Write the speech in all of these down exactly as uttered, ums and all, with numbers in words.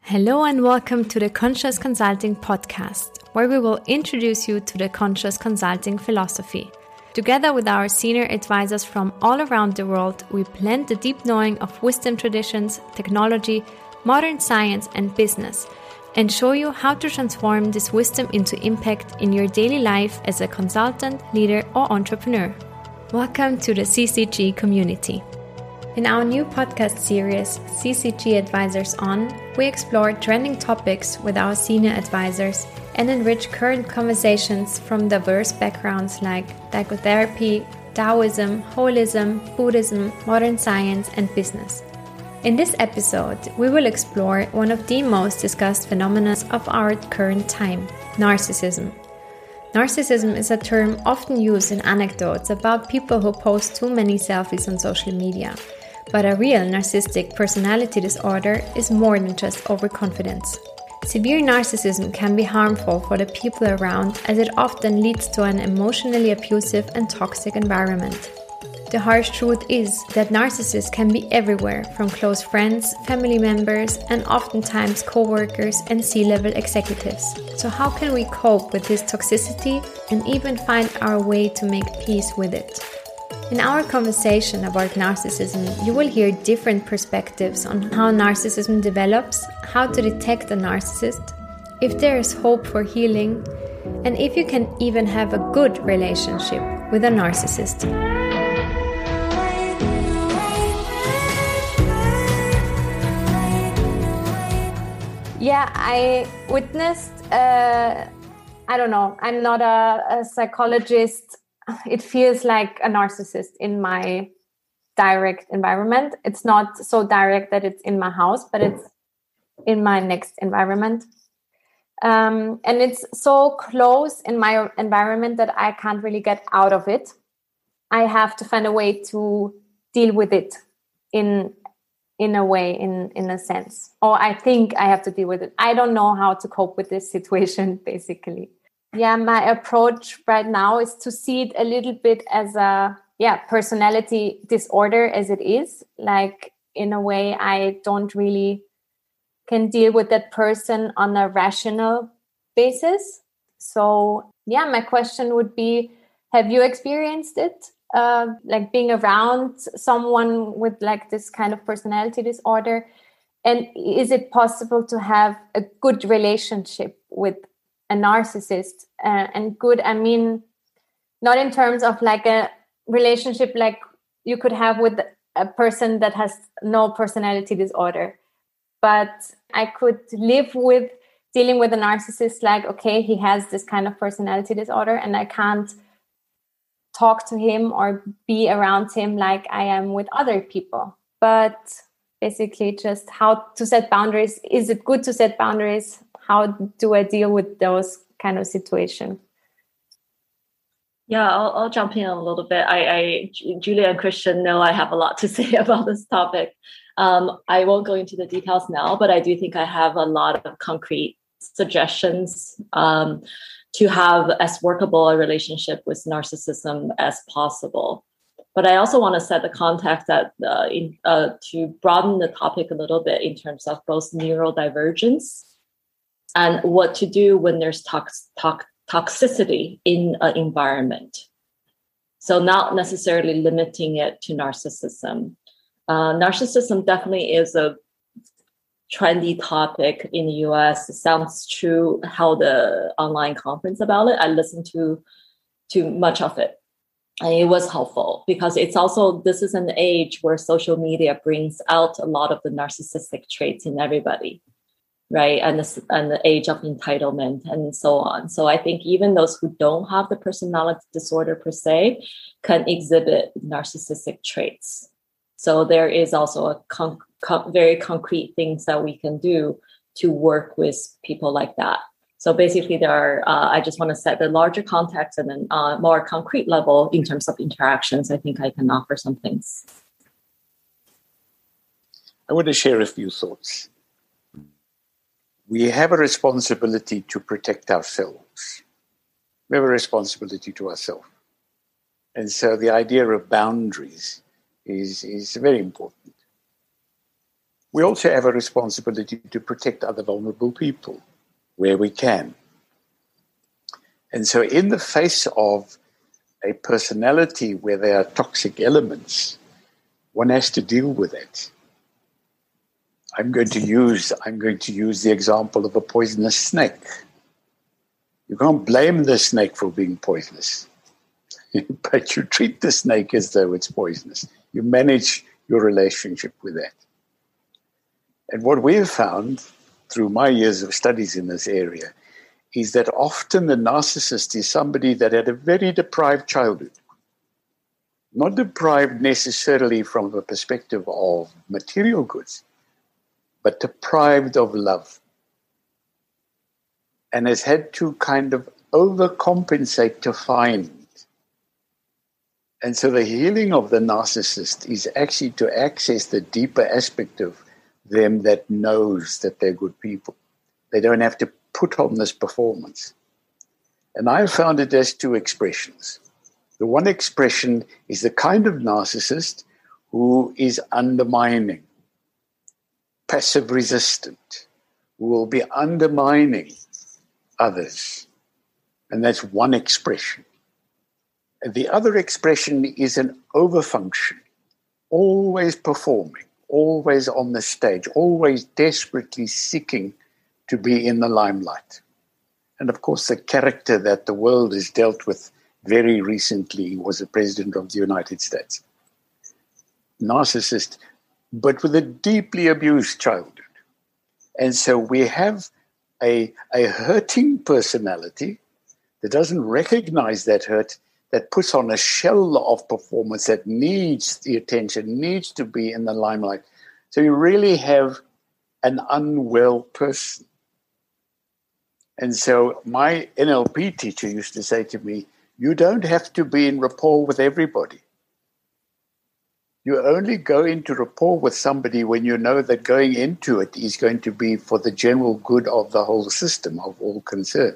Hello and welcome to the Conscious Consulting Podcast, where we will introduce you to the Conscious Consulting philosophy. Together with our senior advisors from all around the world, we blend the deep knowing of wisdom traditions, technology, modern science and business, and show you how to transform this wisdom into impact in your daily life as a consultant, leader or entrepreneur. Welcome to the C C G community. In our new podcast series, C C G Advisors On, we explore trending topics with our senior advisors and enrich current conversations from diverse backgrounds like psychotherapy, Taoism, holism, Buddhism, modern science, and business. In this episode, we will explore one of the most discussed phenomena of our current time, narcissism. Narcissism is a term often used in anecdotes about people who post too many selfies on social media. But a real narcissistic personality disorder is more than just overconfidence. Severe narcissism can be harmful for the people around as it often leads to an emotionally abusive and toxic environment. The harsh truth is that narcissists can be everywhere, from close friends, family members, and oftentimes co-workers and C-level executives. So how can we cope with this toxicity and even find our way to make peace with it? In our conversation about narcissism, you will hear different perspectives on how narcissism develops, how to detect a narcissist, if there is hope for healing, and if you can even have a good relationship with a narcissist. Yeah, I witnessed, uh, I don't know, I'm not a, a psychologist. It feels like a narcissist in my direct environment. It's not so direct that it's in my house, but it's in my next environment. Um, and it's so close in my environment that I can't really get out of it. I have to find a way to deal with it in in a way, in, in a sense. Or I think I have to deal with it. I don't know how to cope with this situation, basically. Yeah, my approach right now is to see it a little bit as a yeah personality disorder as it is. Like, in a way, I don't really can deal with that person on a rational basis. So yeah, my question would be, have you experienced it? Uh, like being around someone with like this kind of personality disorder? And is it possible to have a good relationship with a narcissist? Uh, and good, I mean, not in terms of like a relationship like you could have with a person that has no personality disorder. But I could live with dealing with a narcissist like, okay, he has this kind of personality disorder and I can't talk to him or be around him like I am with other people. But basically just how to set boundaries. Is it good to set boundaries? How do I deal with those kind of situations? Yeah, I'll, I'll jump in a little bit. I, I, Julia and Christian know I have a lot to say about this topic. Um, I won't go into the details now, but I do think I have a lot of concrete suggestions um, to have as workable a relationship with narcissism as possible. But I also want to set the context that uh, in, uh, to broaden the topic a little bit in terms of both neurodivergence and what to do when there's tox- tox- toxicity in an environment. So not necessarily limiting it to narcissism. Uh, narcissism definitely is a trendy topic in the U S. It sounds true. Held an online conference about it. I listened to to much of it. And it was helpful because it's also, this is an age where social media brings out a lot of the narcissistic traits in everybody, right? And this, and the age of entitlement and so on. So I think even those who don't have the personality disorder per se can exhibit narcissistic traits. So there is also a con- con- very concrete things that we can do to work with people like that. So basically there are, uh, I just want to set the larger context and then uh, more concrete level in terms of interactions. I think I can offer some things. I want to share a few thoughts. We have a responsibility to protect ourselves. We have a responsibility to ourselves. And so the idea of boundaries is, is very important. we also have a responsibility to protect other vulnerable people where we can. And so in the face of a personality where there are toxic elements, one has to deal with it. I'm going to use, I'm going to use the example of a poisonous snake. You can't blame the snake for being poisonous, but you treat the snake as though it's poisonous. You manage your relationship with that. And what we've found through my years of studies in this area is that often the narcissist is somebody that had a very deprived childhood. Not deprived necessarily from the perspective of material goods, but deprived of love. And has had to kind of overcompensate to find. And so the healing of the narcissist is actually to access the deeper aspect of them that knows that they're good people. They don't have to put on this performance. And I found it as two expressions. The one expression is the kind of narcissist who is undermining, passive resistant, who will be undermining others. And that's one expression. And the other expression is an overfunction, always performing, always on the stage, always desperately seeking to be in the limelight. And of course, the character that the world has dealt with very recently was the President of the United States. Narcissist, but with a deeply abused childhood. And so we have a, a hurting personality that doesn't recognize that hurt, that puts on a shell of performance that needs the attention, needs to be in the limelight. So you really have an unwell person. And so my N L P teacher used to say to me, you don't have to be in rapport with everybody. You only go into rapport with somebody when you know that going into it is going to be for the general good of the whole system, of all concerned.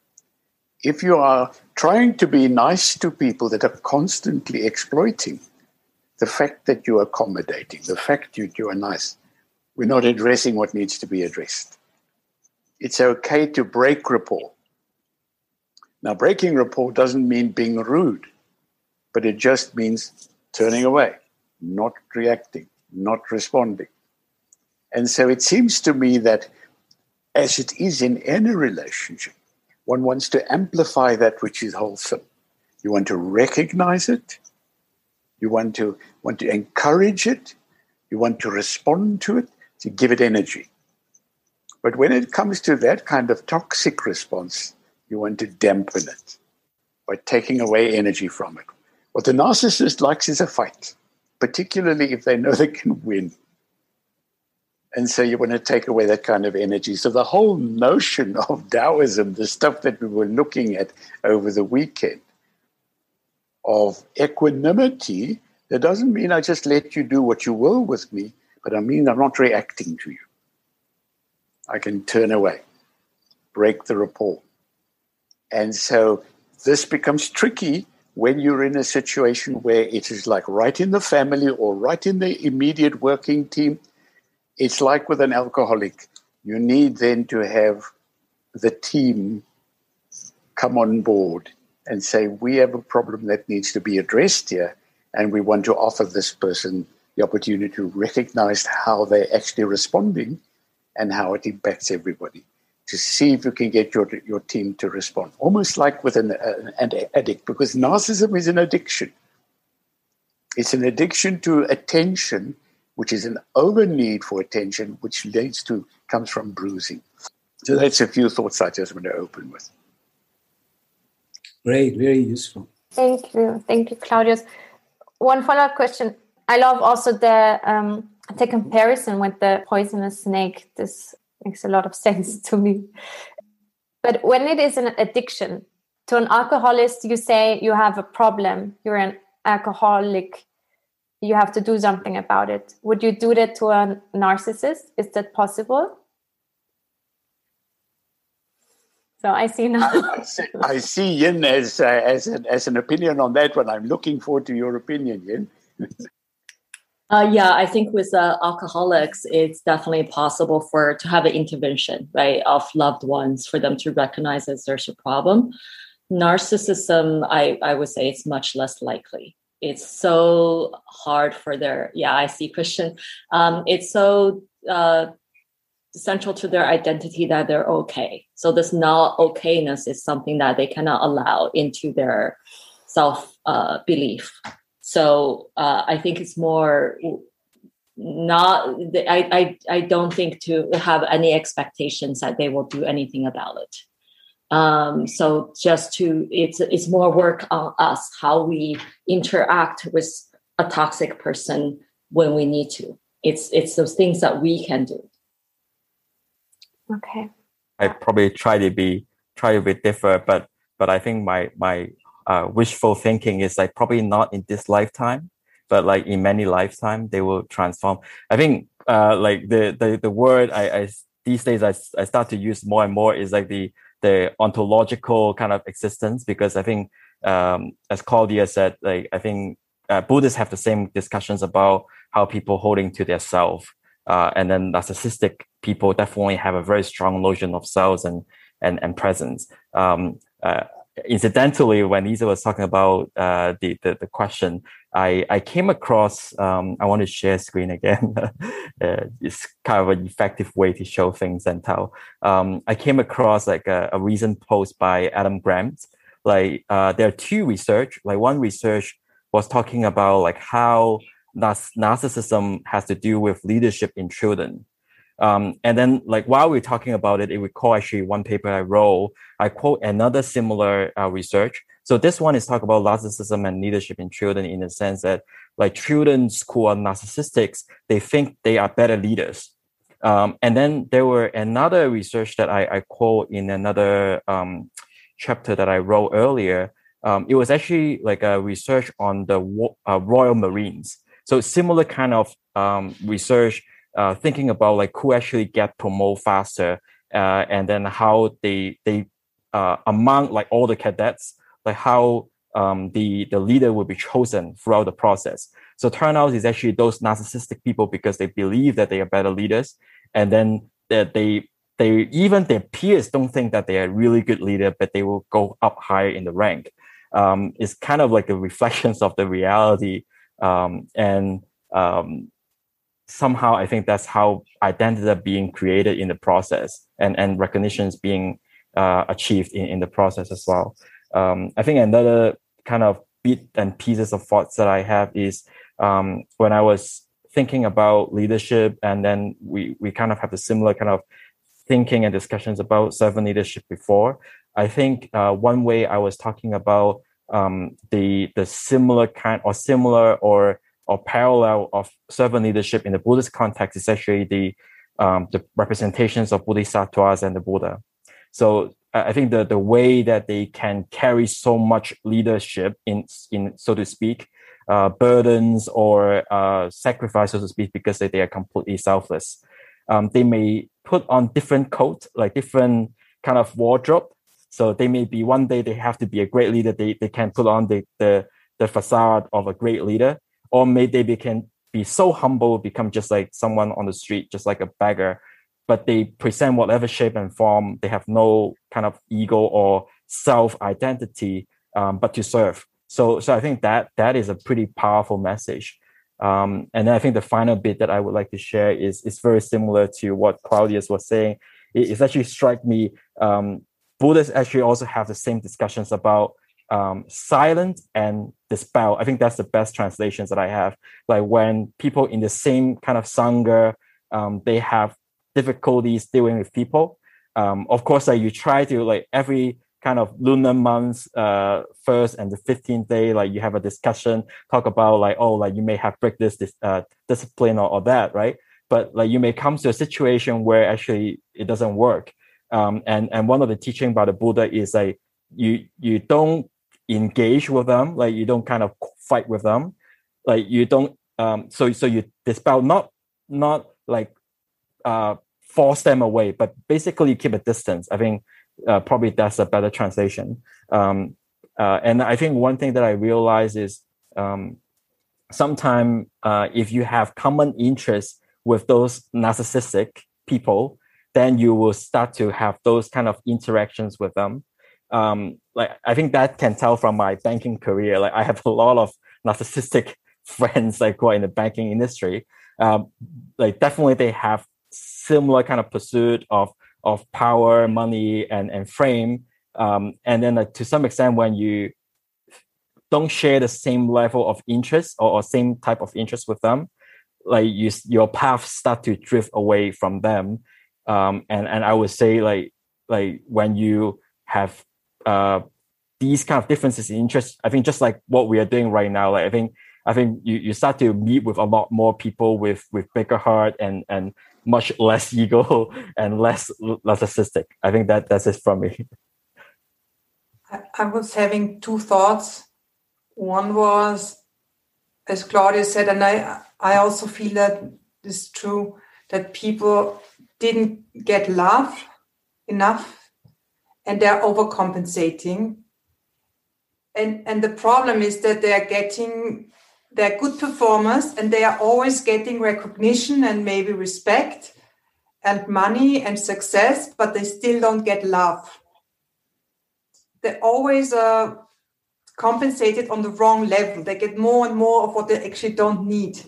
If you are trying to be nice to people that are constantly exploiting, the fact that you're accommodating, the fact that you are nice, we're not addressing what needs to be addressed. It's okay to break rapport. Now, breaking rapport doesn't mean being rude, but it just means turning away, not reacting, not responding. And so it seems to me that as it is in any relationship, one wants to amplify that which is wholesome. You want to recognize it. You want to want to encourage it. You want to respond to it, to give it energy. But when it comes to that kind of toxic response, you want to dampen it by taking away energy from it. What the narcissist likes is a fight, particularly if they know they can win. And so you want to take away that kind of energy. So the whole notion of Taoism, the stuff that we were looking at over the weekend, of equanimity, that doesn't mean I just let you do what you will with me, but I mean I'm not reacting to you. I can turn away, break the rapport. And so this becomes tricky when you're in a situation where it is like right in the family or right in the immediate working team. It's like with an alcoholic. You need then to have the team come on board and say, we have a problem that needs to be addressed here, and we want to offer this person the opportunity to recognize how they're actually responding and how it impacts everybody, to see if you can get your your team to respond. Almost like with an, uh, an addict, because narcissism is an addiction. It's an addiction to attention, which is an over need for attention, which leads to, comes from bruising. So that's a few thoughts I just want to open with. Great, very useful. Thank you. Thank you, Claudius. One follow-up question. I love also the um, the comparison with the poisonous snake. This makes a lot of sense to me. But when it is an addiction, to an alcoholist, you say you have a problem, you're an alcoholic, you have to do something about it. Would you do that to a narcissist? Is that possible? So I see now. I see, I see Yin as, uh, as, an, as an opinion on that one. I'm looking forward to your opinion, Yin. Uh, yeah, I think with uh, alcoholics, it's definitely possible for to have an intervention, right, of loved ones for them to recognize that there's a problem. Narcissism, I, I would say it's much less likely. It's so hard for their, yeah, I see Christian. Um, it's so uh, central to their identity that they're okay. So this not okayness is something that they cannot allow into their self uh, belief. So uh, I think it's more not, I, I, I don't think to have any expectations that they will do anything about it. Um, so just to, it's, it's more work on us, how we interact with a toxic person when we need to. It's, it's those things that we can do. Okay. I probably try to be, try to be different, but, but I think my, my, Uh, wishful thinking is like probably not in this lifetime, but like in many lifetime they will transform. I think uh, like the the the word I, I these days I, I start to use more and more is like the the ontological kind of existence, because I think um, as Claudia said, like I think uh, Buddhists have the same discussions about how people holding to their self, uh, and then narcissistic people definitely have a very strong notion of selves and and and presence. Um, uh, Incidentally, when Isa was talking about uh, the, the the question, I I came across. Um, I want to share screen again. uh, it's kind of an effective way to show things and tell. Um, I came across like a, a recent post by Adam Grant. Like uh, there are two research. Like one research was talking about like how nar- narcissism has to do with leadership in children. Um, and then, like, while we're talking about it, it recall actually one paper I wrote. I quote another similar uh, research. So this one is talking about narcissism and leadership in children, in the sense that, like, children who are narcissistics, they think they are better leaders. Um, and then there were another research that I, I quote in another um, chapter that I wrote earlier. Um, it was actually like a research on the uh, Royal Marines. So similar kind of um, research. Uh, thinking about like who actually get promoted faster, uh, and then how they they uh, among like all the cadets, like how um, the the leader will be chosen throughout the process. So turn out it's actually those narcissistic people, because they believe that they are better leaders, and then that they they even their peers don't think that they are really good leader, but they will go up higher in the rank. Um, it's kind of like a reflections of the reality, um, and um, somehow I think that's how identity are being created in the process, and, and recognition is being uh, achieved in, in the process as well. Um, I think another kind of bit and pieces of thoughts that I have is um, when I was thinking about leadership, and then we, we kind of have the similar kind of thinking and discussions about servant leadership before. I think uh, one way I was talking about um, the the similar kind or similar or or parallel of servant leadership in the Buddhist context is actually the um, the representations of bodhisattvas and the Buddha. So I think the the way that they can carry so much leadership in in so to speak, uh, burdens or uh, sacrifice, so to speak, because they, they are completely selfless. Um, they may put on different coats, like different kind of wardrobe. So they may be one day they have to be a great leader. They they can put on the the, the facade of a great leader. Or maybe they can be so humble, become just like someone on the street, just like a beggar, but they present whatever shape and form. They have no kind of ego or self-identity, um, but to serve. So, so I think that that is a pretty powerful message. Um, and then I think the final bit that I would like to share is is very similar to what Claudius was saying. It, it actually struck me. Um, Buddhists actually also have the same discussions about Um, silent and dispel. I think that's the best translations that I have. Like when people in the same kind of sangha, um, they have difficulties dealing with people. Um, of course, like you try to like every kind of lunar month, uh, first and the fifteenth day, like you have a discussion, talk about like, oh, like you may have break this, this uh, discipline or, or that, right? But like you may come to a situation where actually it doesn't work. Um, and and one of the teaching by the Buddha is like you you don't engage with them, like you don't kind of fight with them, like you don't um so so you dispel, not not like uh force them away, but basically keep a distance. I think uh, probably that's a better translation. Um uh and I think one thing that I realize is um sometimes uh, if you have common interests with those narcissistic people, then you will start to have those kind of interactions with them. Um, like I think that can tell from my banking career. Like I have a lot of narcissistic friends like who are in the banking industry. Um, like definitely they have similar kind of pursuit of of power, money, and and fame. Um, and then uh, to some extent, when you don't share the same level of interest or, or same type of interest with them, like you, your paths start to drift away from them. Um, and and I would say like like when you have uh, these kind of differences in interest, I think just like what we are doing right now, like I think I think you, you start to meet with a lot more people with with bigger heart and and much less ego and less narcissistic. I think that that's it from me. I, I was having two thoughts. One was, as Claudia said, and I I also feel that it's true, that people didn't get love enough and they're overcompensating. And and the problem is that they're getting, they're good performers and they are always getting recognition and maybe respect and money and success, but they still don't get love. They always are compensated on the wrong level. They get more and more of what they actually don't need.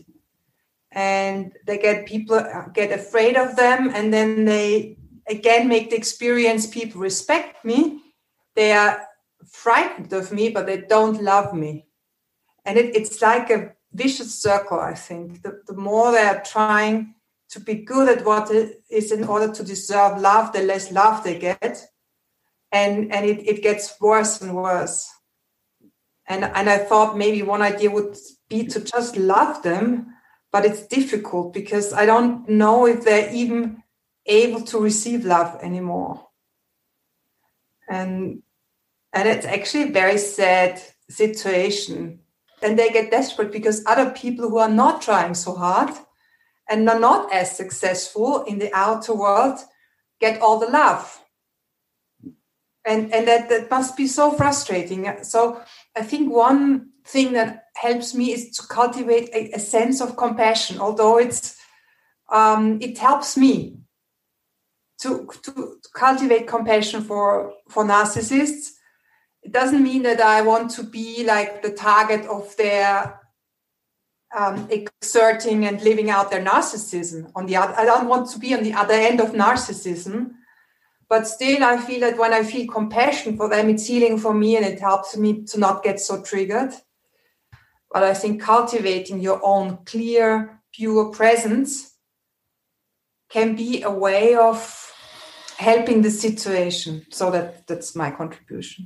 And they get people get afraid of them, and then they again make the experience people respect me. They are frightened of me, but they don't love me. And it, it's like a vicious circle, I think. The, the more they are trying to be good at what it is in order to deserve love, the less love they get. And, and it, it gets worse and worse. And, and I thought maybe one idea would be to just love them, but it's difficult because I don't know if they're even able to receive love anymore. And, and it's actually a very sad situation. And they get desperate because other people who are not trying so hard and are not as successful in the outer world get all the love. And, and that, that must be so frustrating. So I think one thing that helps me is to cultivate a, a sense of compassion, although it's um, it helps me to, to cultivate compassion for, for narcissists. It doesn't mean that I want to be like the target of their um, exerting and living out their narcissism. On the other, I don't want to be on the other end of narcissism. But still, I feel that when I feel compassion for them, it's healing for me and it helps me to not get so triggered. But I think cultivating your own clear, pure presence can be a way of helping the situation. So that, that's my contribution.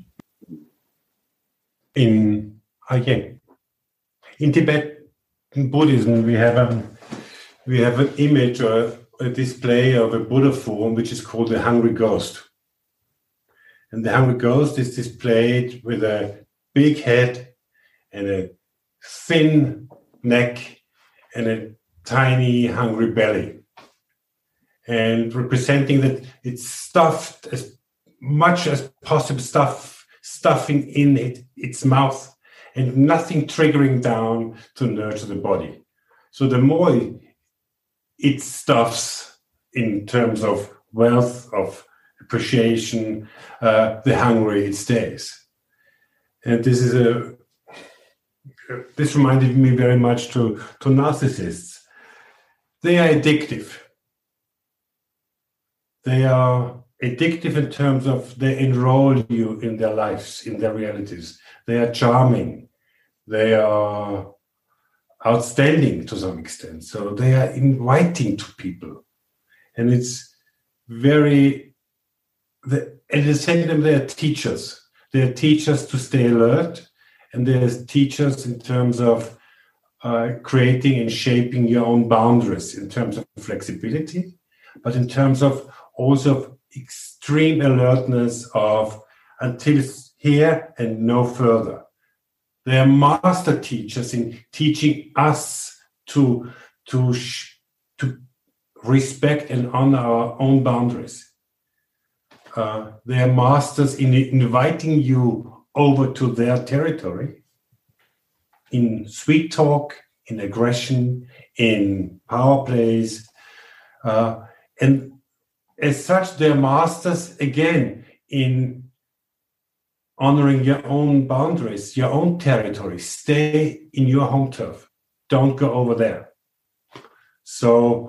In again, in Tibet, in Buddhism, we have a we have an image or a display of a Buddha form, which is called the hungry ghost. And the hungry ghost is displayed with a big head and a thin neck and a tiny hungry belly. And representing that it's stuffed as much as possible, stuff, stuffing in it, its mouth and nothing triggering down to nurture the body. So the more it, it stuffs in terms of wealth, of appreciation, uh, the hungry it stays. And this is a this reminded me very much to, to narcissists. They are addictive. They are addictive in terms of they enroll you in their lives, in their realities. They are charming. They are outstanding to some extent. So they are inviting to people. And it's very, the, at the same time, they are teachers. They are teachers to stay alert. And they are teachers in terms of uh, creating and shaping your own boundaries in terms of flexibility, but in terms of also of extreme alertness of until it's here and no further. They are master teachers in teaching us to, to, to respect and honor our own boundaries. Uh, they are masters in inviting you over to their territory in sweet talk in aggression, in power plays. Uh, and as such, they're masters, again, in honoring your own boundaries, your own territory. Stay in your home turf. Don't go over there. So,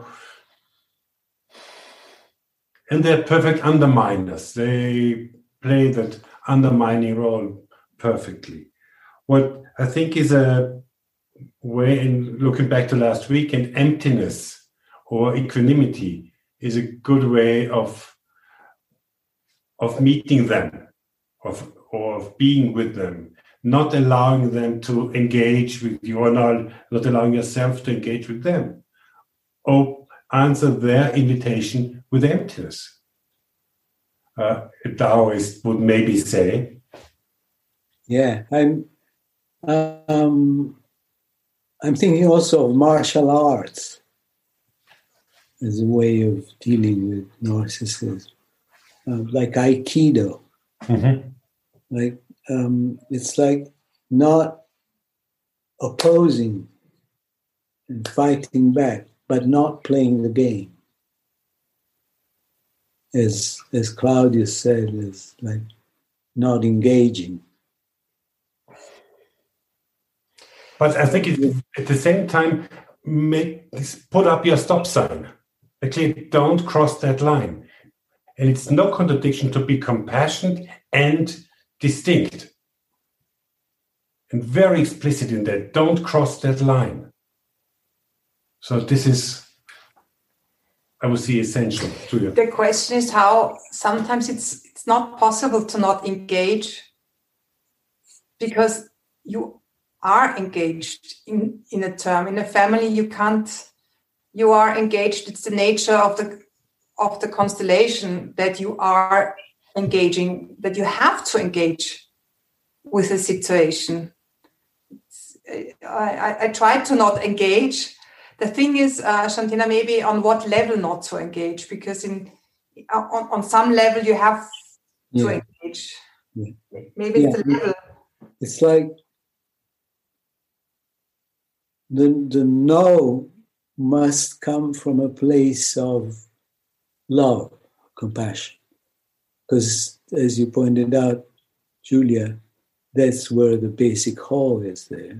and they're perfect underminers. They play that undermining role perfectly. What I think is a way, in looking back to last week, and emptiness or equanimity is a good way of of meeting them, of or of being with them, not allowing them to engage with you, or not, not allowing yourself to engage with them. Or answer their invitation with emptiness. Uh, a Taoist would maybe say. Yeah, I'm um, I'm thinking also of martial arts as a way of dealing with narcissism, uh, like Aikido. Mm-hmm. Like um, it's like not opposing and fighting back, but not playing the game. As as Claudius said, is like not engaging. But I think it, at the same time, make put up your stop sign. Actually, don't cross that line. And it's no contradiction to be compassionate and distinct. And very explicit in that. Don't cross that line. So this is, I would say, essential to you. The question is how sometimes it's it's not possible to not engage because you are engaged in, in a term. In a family, you can't, you are engaged. It's the nature of the of the constellation that you are engaging, that you have to engage with a situation. I, I, I try to not engage. The thing is, uh, Shantina, maybe on what level not to engage, because in on, on some level you have to Yeah. engage. Yeah. Maybe it's Yeah. the level. It's like the the no must come from a place of love, compassion. Because as you pointed out, Julia, that's where the basic whole is there.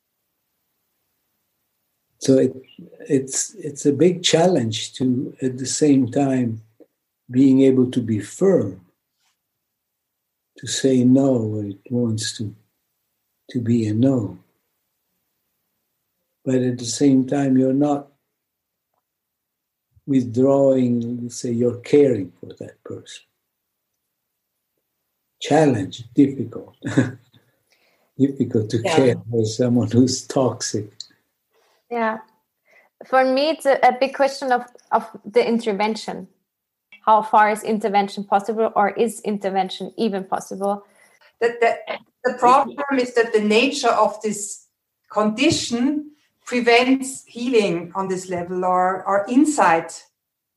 So it, it's it's a big challenge to, at the same time, being able to be firm, to say no when it wants to, to be a no. But at the same time, you're not withdrawing, let's say, you're caring for that person. Challenge, difficult. Difficult to Yeah. care for someone who's toxic. Yeah. For me, it's a, a big question of, of the intervention. How far is intervention possible, or is intervention even possible? The, the, the problem is that the nature of this condition prevents healing on this level, or, or insight.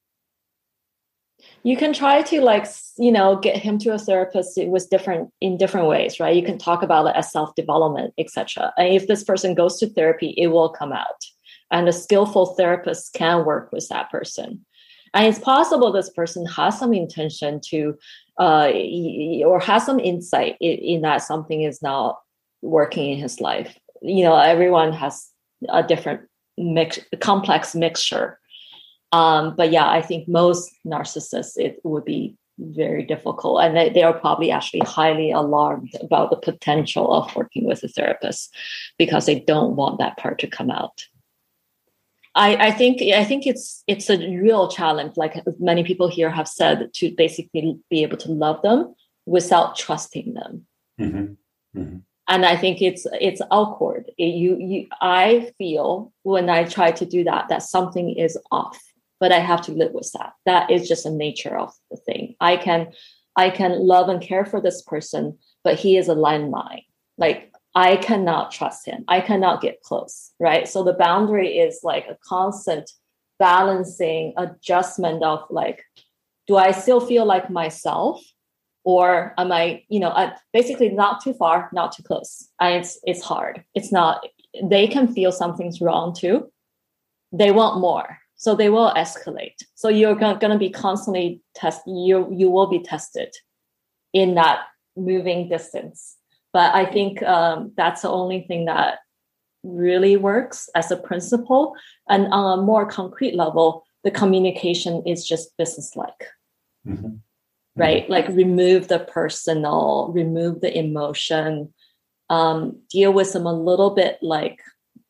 You can try to, like, you know, get him to a therapist with different in different ways, right? You can talk about it as self-development, et cetera. And if this person goes to therapy, it will come out. And a skillful therapist can work with that person. And it's possible this person has some intention to, uh, or has some insight in, in that something is not working in his life. You know, everyone has a different mix, complex mixture. Um, but yeah, I think most narcissists, it would be very difficult. And they, they are probably actually highly alarmed about the potential of working with a therapist because they don't want that part to come out. I, I think I think it's it's a real challenge, like many people here have said, to basically be able to love them without trusting them. Mm-hmm. Mm-hmm. And I think it's it's awkward. It, you you I feel when I try to do that that something is off, but I have to live with that. That is just the nature of the thing. I can I can love and care for this person, but he is a landmine. Like, I cannot trust him. I cannot get close, right? So the boundary is like a constant balancing adjustment of, like, do I still feel like myself, or am I, you know, I, basically not too far, not too close? And it's it's hard. It's not they can feel something's wrong too, they want more. So they will escalate. So you're going to be constantly tested. You, you will be tested in that moving distance. But I think um, that's the only thing that really works as a principle. And on a more concrete level, the communication is just businesslike, mm-hmm. right? Mm-hmm. Like remove the personal, remove the emotion, um, deal with them a little bit like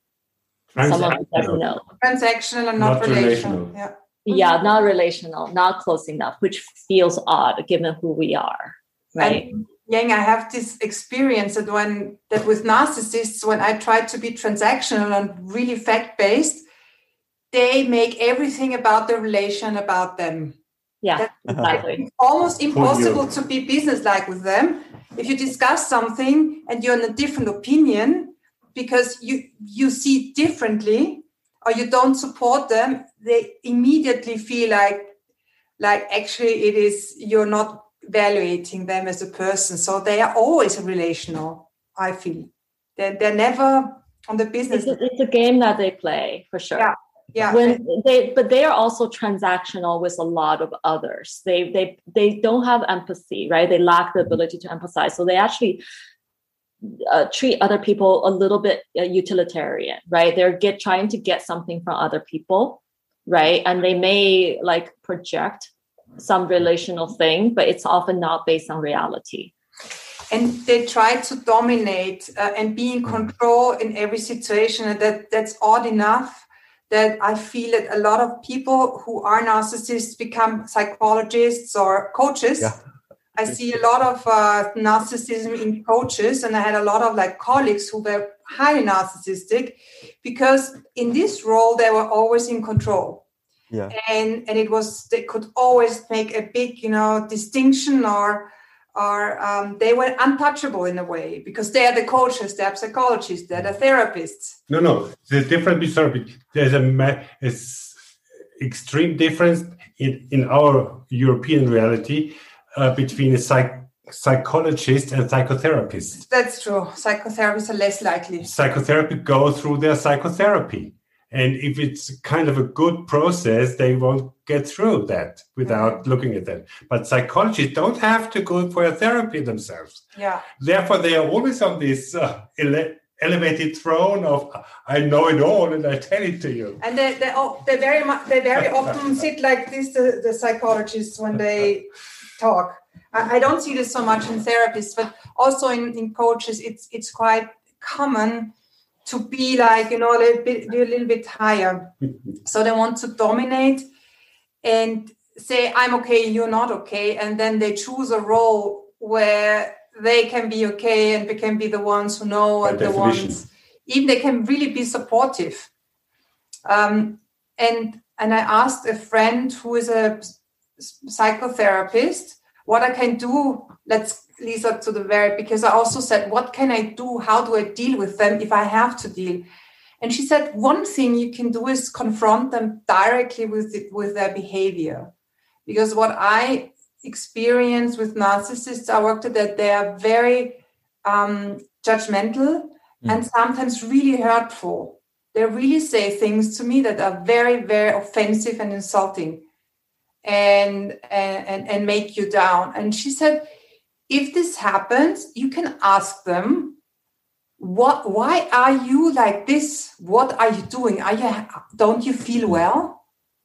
someone who doesn't know. Transactional and not, not relational. relational. Yeah. Yeah, not relational, not close enough, which feels odd given who we are, right? And Yang, I have this experience that when that with narcissists, when I try to be transactional and really fact-based, they make everything about the relation about them. Yeah, exactly. It's almost impossible to be business-like with them. If you discuss something and you're in a different opinion because you you see differently or you don't support them, they immediately feel like like actually it is you're not evaluating them as a person. So they are always relational, I feel. They're, they're never on the business. It's a, it's a game that they play, for sure. Yeah, yeah. When they, but they are also transactional with a lot of others. They, they, they don't have empathy, right? They lack the ability to empathize. So they actually uh, treat other people a little bit uh, utilitarian, right? They're get trying to get something from other people, right? And they may like project some relational thing, but it's often not based on reality. And they try to dominate uh, and be in control in every situation. And that, that's odd enough that I feel that a lot of people who are narcissists become psychologists or coaches. Yeah. I see a lot of uh, narcissism in coaches, and I had a lot of like colleagues who were highly narcissistic because in this role, they were always in control. Yeah. And and it was they could always make a big, you know, distinction or or um, they were untouchable in a way because they are the coaches, they are psychologists, they're the therapists. No, no, the difference. Sorry, there's a it's extreme difference in, in our European reality uh, between a psych, psychologist and psychotherapist. That's true. Psychotherapists are less likely. Psychotherapy go through their psychotherapy. And if it's kind of a good process, they won't get through that without mm-hmm. looking at that. But psychologists don't have to go for a therapy themselves. Yeah. Therefore, they are always on this uh, ele- elevated throne of I know it all and I tell it to you. And they they, oh, they very much they very often sit like this. The, the psychologists when they talk. I, I don't see this so much in therapists, but also in, in coaches, it's it's quite common to be like, you know, a little bit, a little bit higher. So they want to dominate and say, I'm okay, you're not okay. And then they choose a role where they can be okay and they can be the ones who know and the ones, even they can really be supportive. Um, and, and I asked a friend who is a psychotherapist, what I can do. Let's Lisa to the very, because I also said, what can I do? How do I deal with them if I have to deal? And she said, one thing you can do is confront them directly with it, with their behavior. Because what I experience with narcissists, I worked at that they are very um, judgmental mm. and sometimes really hurtful. They really say things to me that are very, very offensive and insulting and, and, and make you down. And she said, if this happens, you can ask them, "What? Why are you like this? What are you doing? Are you? Don't you feel well?"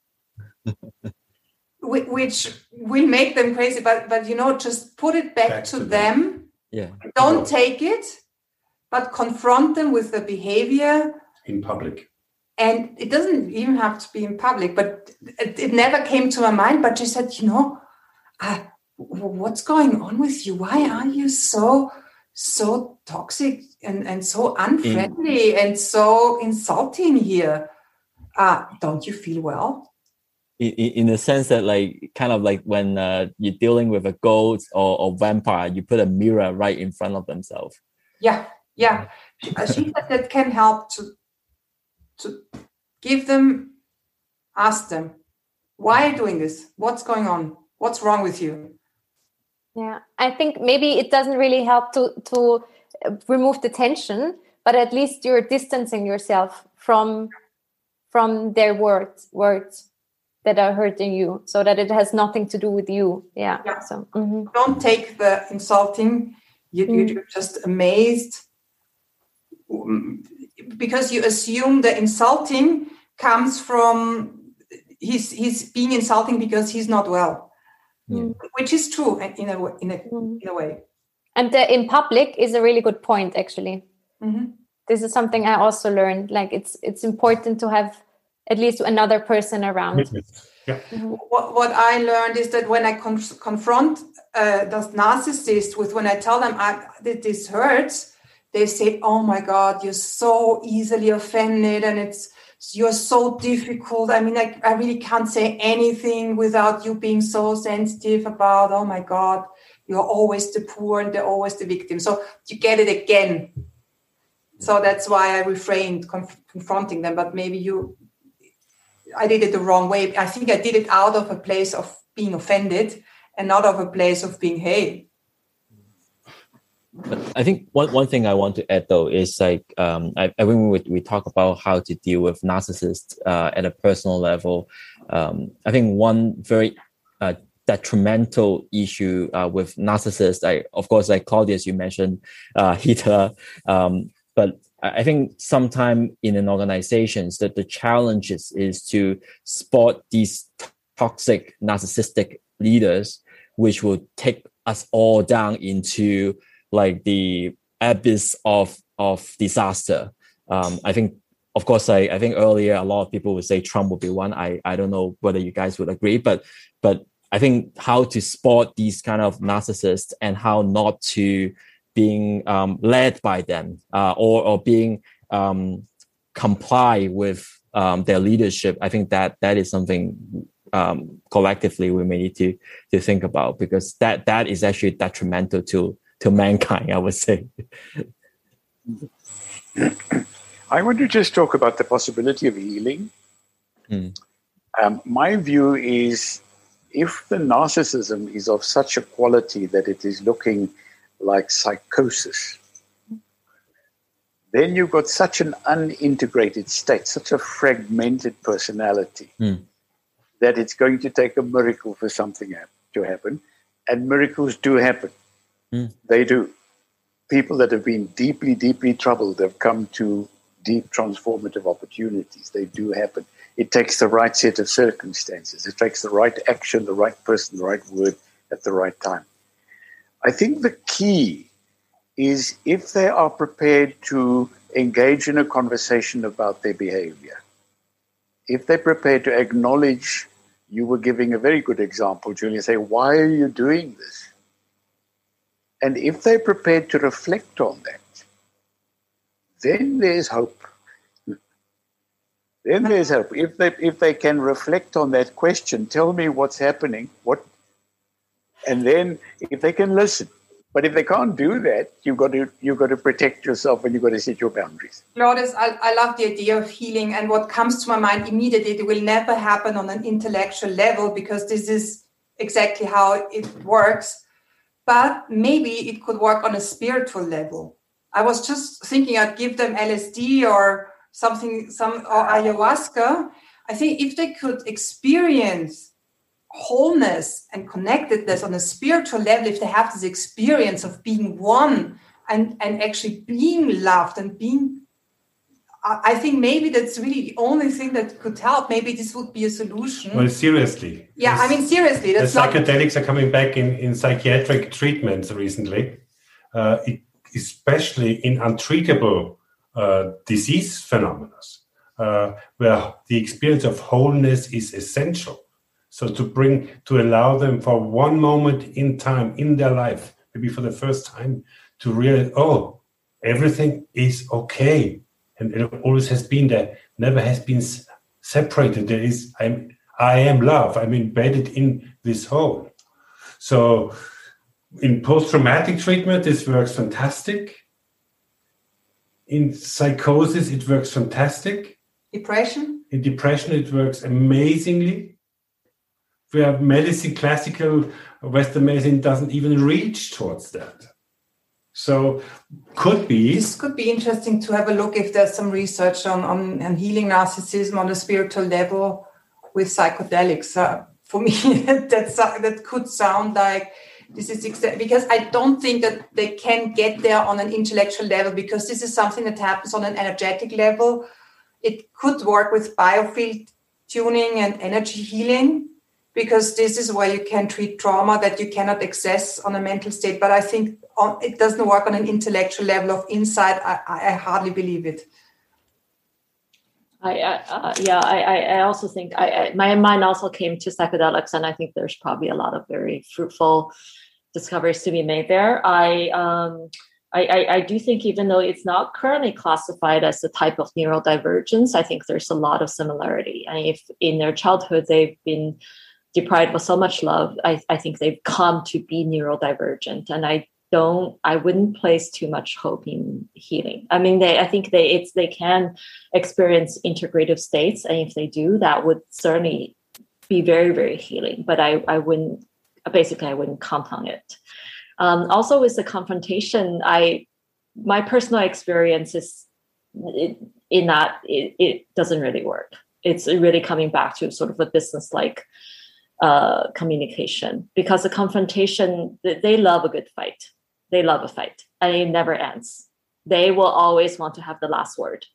Which will make them crazy, but but you know, just put it back, back to, to them. them. Yeah. Don't take it, but confront them with the behavior in public. And it doesn't even have to be in public, but it, it never came to my mind. But she said, you know, I. What's going on with you? Why are you so so toxic and, and so unfriendly in, and so insulting here? Uh, don't you feel well? In, in the sense that, like, kind of like when uh, you're dealing with a ghost or, or vampire, you put a mirror right in front of themselves. Yeah, yeah. She, she said that can help to to give them, ask them, why are you doing this? What's going on? What's wrong with you? Yeah, I think maybe it doesn't really help to to remove the tension, but at least you're distancing yourself from from their words words that are hurting you, so that it has nothing to do with you. Yeah. yeah. So mm-hmm. Don't take the insulting. You, mm. You're just amazed because you assume the insulting comes from he's he's being insulting because he's not well, yeah. Which is true in a in a mm. in a way. And the in public is a really good point, actually. Mm-hmm. This is something I also learned. Like it's it's important to have at least another person around. Yeah. Mm-hmm. What what I learned is that when I con- confront uh, those narcissists with when I tell them I, that this hurts, they say, "Oh my God, you're so easily offended, and it's you're so difficult. I mean, I, I really can't say anything without you being so sensitive about. Oh my God, you're always the poor and they're always the victim." So you get it again. So that's why I refrained conf- confronting them. But maybe you, I did it the wrong way. I think I did it out of a place of being offended and not of a place of being, hey. But I think one, one thing I want to add, though, is like, um, I, I when we, we talk about how to deal with narcissists uh, at a personal level, um, I think one very uh, detrimental issue uh, with narcissists, I, of course, like Claudius, you mentioned uh, Hitler, um, but I think sometimes in an organization that the challenge is, is to spot these t- toxic narcissistic leaders, which will take us all down into like the abyss of of disaster. Um, I think, of course, I, I think earlier a lot of people would say Trump would be one. I, I don't know whether you guys would agree, but but I think how to spot these kind of narcissists and how not to being um, led by them uh, or or being um, comply with um, their leadership. I think that that is something um, collectively we may need to to think about, because that that is actually detrimental to to mankind, I would say. I want to just talk about the possibility of healing. Mm. Um, my view is, if the narcissism is of such a quality that it is looking like psychosis, then you've got such an unintegrated state, such a fragmented personality, mm. that it's going to take a miracle for something to happen. And miracles do happen. Mm. They do. People that have been deeply, deeply troubled have come to deep transformative opportunities. They do happen. It takes the right set of circumstances. It takes the right action, the right person, the right word at the right time. I think the key is if they are prepared to engage in a conversation about their behavior, if they're prepared to acknowledge, you were giving a very good example, Julia, say, why are you doing this? And if they're prepared to reflect on that, then there's hope. Then there's hope. If they if they can reflect on that question, tell me what's happening, what, and then if they can listen. But if they can't do that, you've got to you've got to protect yourself and you've got to set your boundaries. Claudius, I, I love the idea of healing, and what comes to my mind immediately, it will never happen on an intellectual level because this is exactly how it works. But maybe it could work on a spiritual level. I was just thinking I'd give them L S D or something, some or ayahuasca. I think if they could experience wholeness and connectedness on a spiritual level, if they have this experience of being one and, and actually being loved and being, I think maybe that's really the only thing that could help. Maybe this would be a solution. Well, seriously. Yeah, I mean, seriously. That's the psychedelics not... are coming back in, in psychiatric treatments recently, uh, it, especially in untreatable uh, disease phenomena, uh, where the experience of wholeness is essential. So to bring, to allow them for one moment in time in their life, maybe for the first time, to realize, oh, everything is okay. And it always has been there, never has been separated. There is, I'm, I am love. I'm embedded in this whole. So in post-traumatic treatment, this works fantastic. In psychosis, it works fantastic. Depression? In depression, it works amazingly. Where medicine, classical Western medicine doesn't even reach towards that. So could be. This could be interesting to have a look if there's some research on, on, on healing narcissism on a spiritual level with psychedelics. Uh, for me, that's, uh, that could sound like this is exa- because I don't think that they can get there on an intellectual level, because this is something that happens on an energetic level. It could work with biofield tuning and energy healing, because this is where you can treat trauma that you cannot access on a mental state. But I think on, it doesn't work on an intellectual level of insight. I, I hardly believe it. I, uh, yeah, I, I also think I, I, my mind also came to psychedelics, and I think there's probably a lot of very fruitful discoveries to be made there. I, um, I, I, I do think, even though it's not currently classified as a type of neurodivergence, I think there's a lot of similarity. And if in their childhood they've been deprived of so much love, I, I think they've come to be neurodivergent. And I don't, I wouldn't place too much hope in healing. I mean, they, I think they, it's, they can experience integrative states. And if they do, that would certainly be very, very healing. But I, I wouldn't, basically, I wouldn't count on it. Um, also with the confrontation, I, my personal experience is it, in that it, it doesn't really work. It's really coming back to sort of a business-like uh, communication, because the confrontation, they love a good fight. They love a fight, and it never ends. They will always want to have the last word.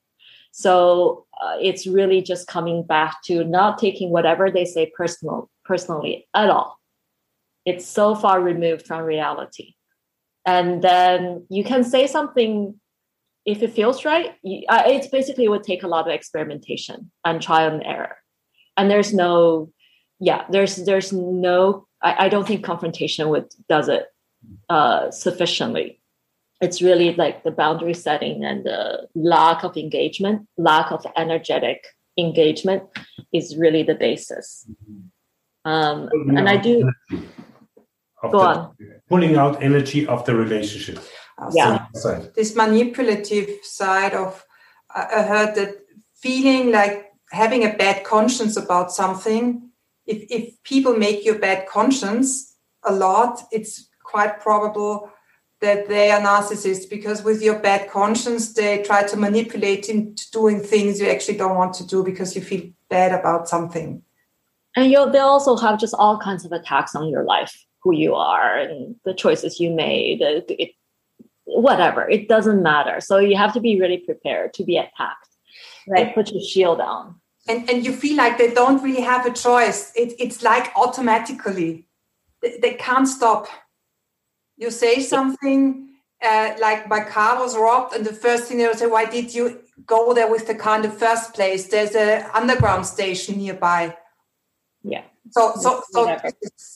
So uh, it's really just coming back to not taking whatever they say personal, personally at all. It's so far removed from reality. And then you can say something if it feels right. You, uh, it's basically, it would take a lot of experimentation and trial and error. And there's no, yeah, there's there's no, I, I don't think confrontation would does it uh, sufficiently. It's really like the boundary setting and the lack of engagement, lack of energetic engagement is really the basis. Um, and I do... Of Go the, on. Pulling out energy of the relationship. Yeah. So this manipulative side of, I heard that feeling like having a bad conscience about something, if, if people make you a bad conscience a lot, it's quite probable that they are narcissists, because with your bad conscience, they try to manipulate into doing things you actually don't want to do because you feel bad about something. And you'll, they also have just all kinds of attacks on your life, who you are and the choices you made, it, it, whatever, it doesn't matter. So you have to be really prepared to be attacked, right? Put your shield down. And and you feel like they don't really have a choice. It, it's like automatically, they, they can't stop. You say something uh, like, my car was robbed, and the first thing they will say, why did you go there with the car in the first place? There's an underground station nearby. Yeah. So, so, so it's,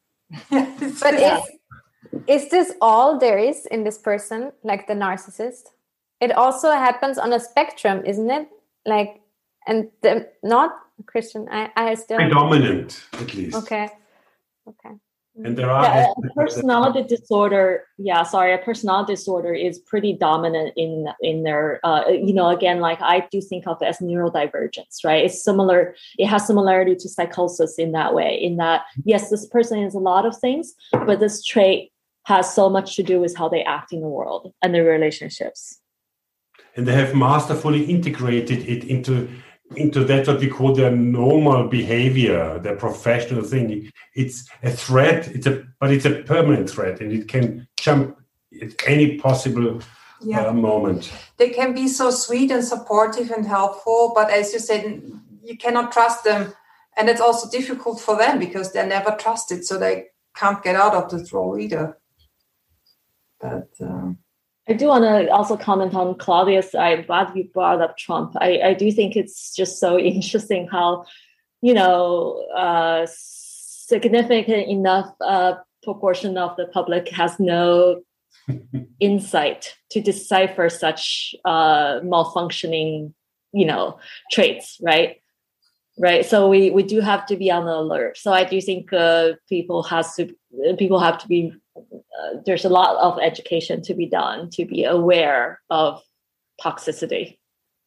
but is, is this all there is in this person, like the narcissist? It also happens on a spectrum, isn't it? Like, and the, not Christian, I, I still... Predominant, at least. Okay, okay. And there are... Yeah, a personality disorder, yeah, sorry, a personality disorder is pretty dominant in in their, uh, you know, again, like I do think of it as neurodivergence, right? It's similar, it has similarity to psychosis in that way, in that, yes, this person is a lot of things, but this trait has so much to do with how they act in the world and their relationships. And they have masterfully integrated it into into that what we call their normal behavior, their professional thing. It's a threat, it's a but it's a permanent threat, and it can jump at any possible yeah. uh, moment. They can be so sweet and supportive and helpful, but as you said, you cannot trust them. And it's also difficult for them because they're never trusted, so they can't get out of this role either. But... Um... I do want to also comment on Claudia's. I'm glad you brought up Trump. I, I do think it's just so interesting how, you know, uh, significant enough uh, proportion of the public has no insight to decipher such uh, malfunctioning, you know, traits, right? Right. So we, we do have to be on the alert. So I do think uh, people has to people have to be. Uh, there's a lot of education to be done to be aware of toxicity.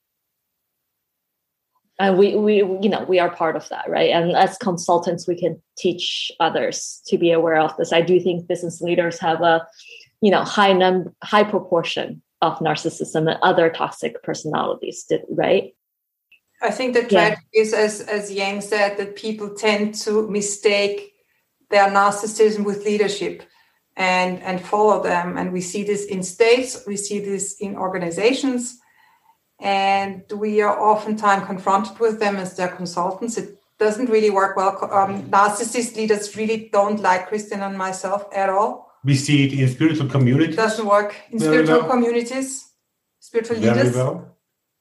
And we, we, you know, we are part of that, right? And as consultants, we can teach others to be aware of this. I do think business leaders have a you know, high num high proportion of narcissism and other toxic personalities, did, right? I think the tragedy yeah. is, as, as Yang said, that people tend to mistake their narcissism with leadership and, and follow them. And we see this in states, we see this in organizations, and we are oftentimes confronted with them as their consultants. It doesn't really work well. Um, narcissist leaders really don't like Christian and myself at all. We see it in spiritual communities. It doesn't work in Very spiritual well. communities, spiritual Very leaders. Well.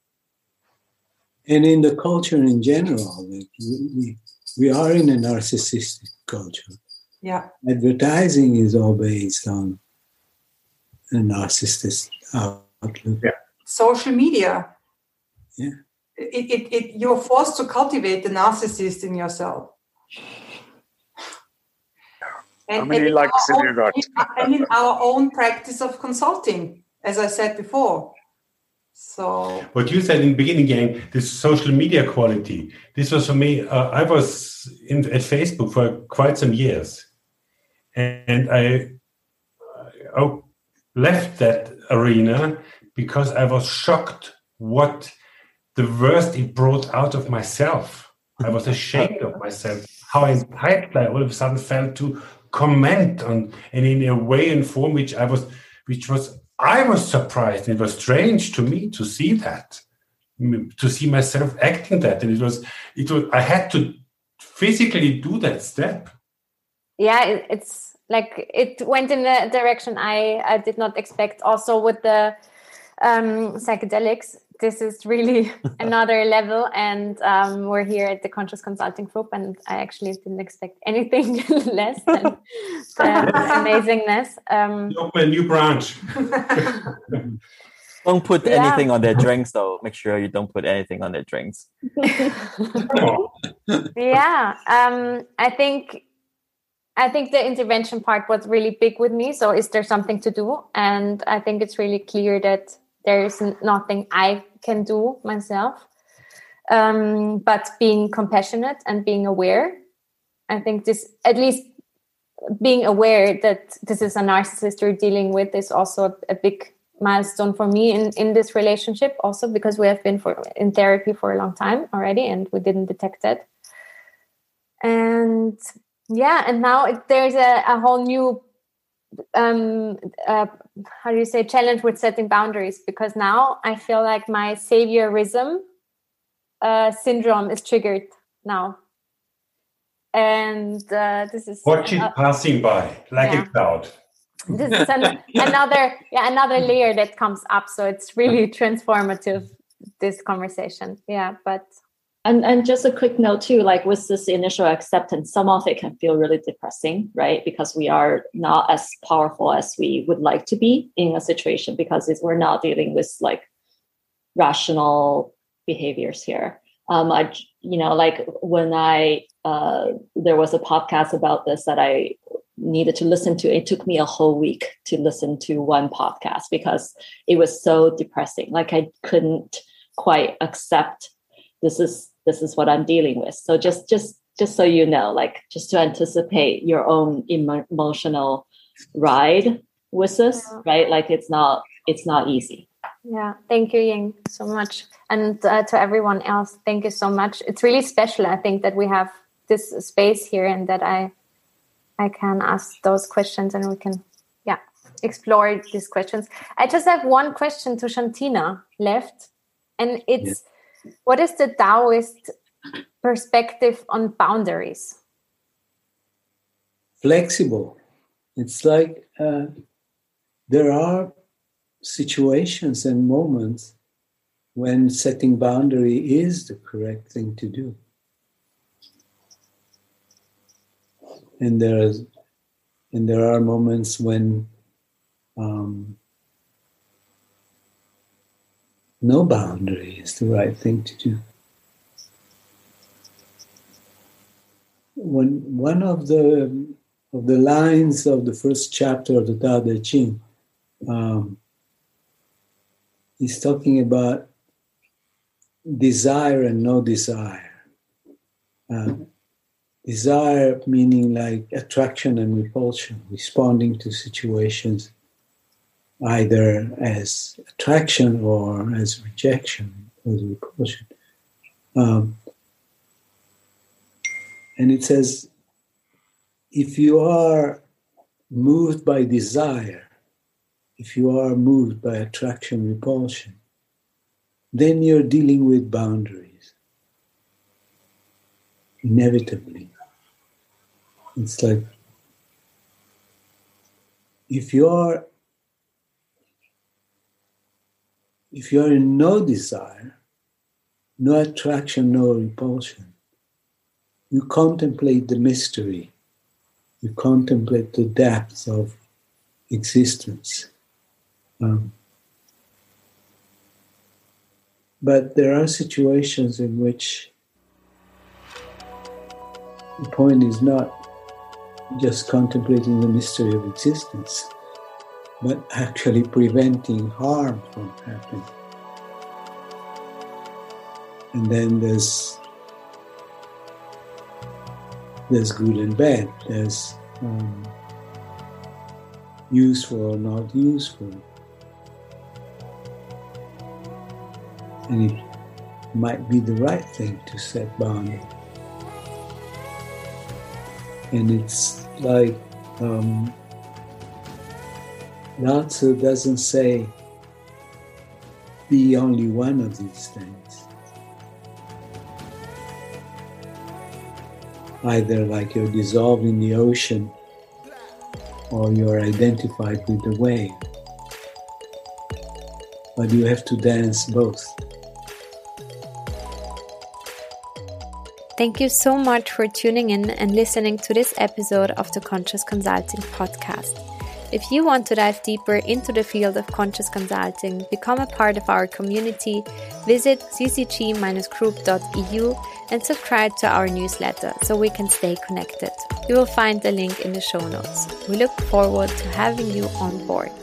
And in the culture in general, like we, we are in a narcissistic culture. Yeah. Advertising is all based on a narcissistic outlook. Yeah. Social media. Yeah. It, it, it, you're forced to cultivate the narcissist in yourself. And, How many likes have you got? And in our own practice of consulting, as I said before. So what you said in the beginning, Yang, this social media quality. This was for me. Uh, I was in, at Facebook for quite some years, and I, I left that arena because I was shocked what the worst it brought out of myself. I was ashamed of myself. How entitled I all of a sudden felt to comment on, and in a way and form which I was, which was. I was surprised. It was strange to me to see that, to see myself acting that. And it was, it was, I had to physically do that step. Yeah, it, it's like it went in a direction I, I did not expect. Also with the um, psychedelics, this is really another level. And um, we're here at the Conscious Consulting Group, and I actually didn't expect anything less than the amazingness. Um, Open a new branch. Don't put Yeah. anything on their drinks, though. Make sure you don't put anything on their drinks. yeah, um, I think I think the intervention part was really big with me. So is there something to do? And I think it's really clear that there is nothing I can do myself. Um, but being compassionate and being aware, I think this, at least being aware that this is a narcissist you're dealing with, is also a big milestone for me in, in this relationship, also because we have been for, in therapy for a long time already, and we didn't detect it. And yeah, and now it, there's a, a whole new, um, uh, how do you say, challenge with setting boundaries, because now I feel like my saviorism uh, syndrome is triggered now. And uh, this is watch it uh, passing by like yeah. a cloud. This is an, another yeah another layer that comes up. So it's really transformative, this conversation. Yeah, but and and just a quick note too, like with this initial acceptance, some of it can feel really depressing, right? Because we are not as powerful as we would like to be in a situation, because it's, we're not dealing with like rational behaviors here. Um, I you know like when I uh, there was a podcast about this that I needed to listen to. It took me a whole week to listen to one podcast because it was so depressing. Like I couldn't quite accept this is this is what I'm dealing with. So just just just so you know, like just to anticipate your own emo- emotional ride with this, yeah. right? Like it's not it's not easy. Yeah, thank you, Ying, so much, and uh, to everyone else, thank you so much. It's really special, I think, that we have this space here and that I. I can ask those questions and we can, yeah, explore these questions. I just have one question to Shantina left, and it's, yeah. What is the Taoist perspective on boundaries? Flexible. It's like uh, there are situations and moments when setting boundary is the correct thing to do. And there's, and there are moments when um, no boundary is the right thing to do. When one of the of the lines of the first chapter of the Tao Te Ching um, is talking about desire and no desire. Uh, Desire meaning like attraction and repulsion, responding to situations either as attraction or as rejection, as repulsion. Um, and it says, if you are moved by desire, if you are moved by attraction, repulsion, then you're dealing with boundaries. Inevitably. It's like, if you're if you're in no desire, no attraction, no repulsion, you contemplate the mystery. You contemplate the depths of existence. Um, but there are situations in which the point is not just contemplating the mystery of existence, but actually preventing harm from happening. And then there's there's good and bad. There's um, useful or not useful. And it might be the right thing to set boundaries. And it's like um, Lao Tzu doesn't say, be only one of these things. Either like you're dissolved in the ocean or you're identified with the wave. But you have to dance both. Thank you so much for tuning in and listening to this episode of the Conscious Consulting Podcast. If you want to dive deeper into the field of conscious consulting, become a part of our community, visit c c g dash group dot e u and subscribe to our newsletter so we can stay connected. You will find the link in the show notes. We look forward to having you on board.